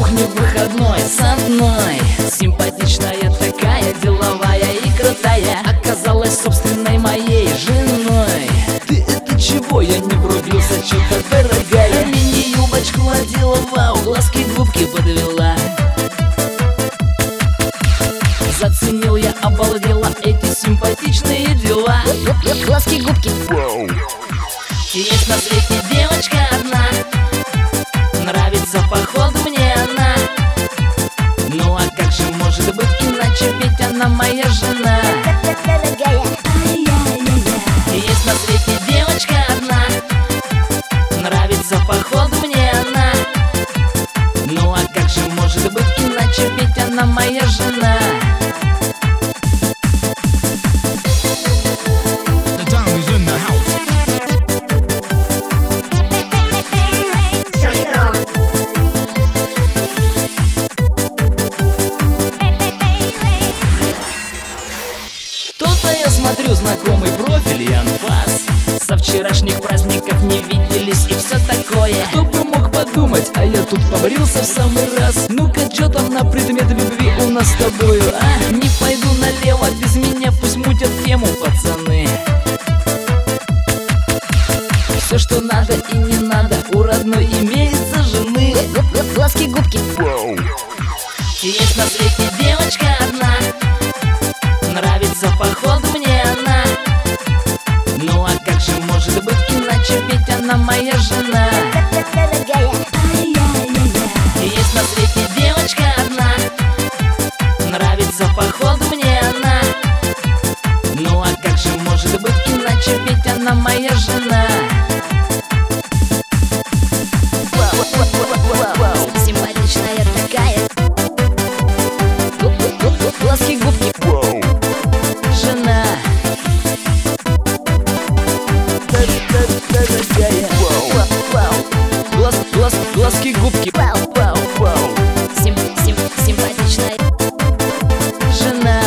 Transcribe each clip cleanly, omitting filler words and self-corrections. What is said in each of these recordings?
кухне в выходной с одной. Симпатичная такая, деловая и крутая, оказалась собственной моей женой. Ты это чего? Я не врубился, что-то дорогая. Мини-юбочку одела, вау, глазки губки подвела. Заценил я, обалдела эти симпатичные дела. Глазки губки. Есть на свете девочка одна, нравится походу мне она. Ну а как же может быть иначе, ведь она моя жена. Дорогая. Есть на свете девочка одна, нравится походу мне она. Ну а как же может быть иначе, ведь она моя жена. Я смотрю знакомый профиль и анфас. Со вчерашних праздников не виделись и все такое. Кто бы мог подумать, а я тут побрился в самый раз. Ну-ка, чё там на предмет любви у нас с тобою, а? Не пойду налево, без меня пусть мутят тему пацаны. Все, что надо и не надо, у родной имеется жены. Глазки губки. Есть на свете девочка одна, нравится походу мне она. Ну а как же может быть иначе, ведь она моя жена. Дорогая. Есть на свете девочка одна, нравится походу мне она. Ну а как же может быть иначе, ведь она моя жена. Симпатичная такая. Глазки губки. Жена. Дорогая. Глазки губки. Симпатичная Жена.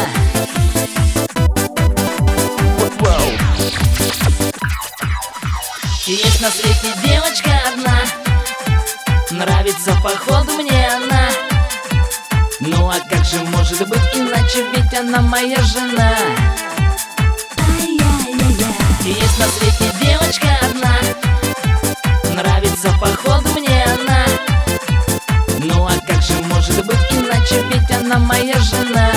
Есть на свете девочка одна, нравится походу мне она. Ну а как же может быть иначе, ведь она моя жена. Есть на свете девочка одна, нравится походу мне она. Ну а как же может быть иначе, ведь она моя жена.